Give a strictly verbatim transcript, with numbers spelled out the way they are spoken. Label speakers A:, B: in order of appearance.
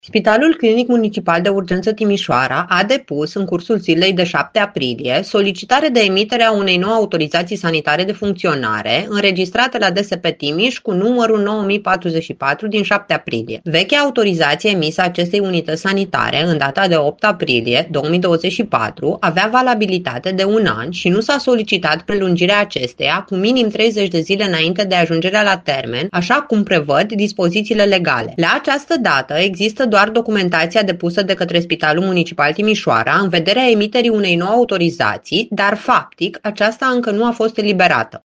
A: Spitalul Clinic Municipal de Urgență Timișoara a depus, în cursul zilei de șapte aprilie, solicitare de emitere a unei noi autorizații sanitare de funcționare, înregistrate la D S P Timiș cu numărul nouă mii patruzeci și patru din șapte aprilie. Vechea autorizație emisă acestei unități sanitare, în data de opt aprilie două mii douăzeci și patru, avea valabilitate de un an și nu s-a solicitat prelungirea acesteia cu minim treizeci de zile înainte de ajungerea la termen, așa cum prevăd dispozițiile legale. La această dată există doar documentația depusă de către Spitalul Municipal Timișoara în vederea emiterii unei noi autorizații, dar faptic aceasta încă nu a fost eliberată.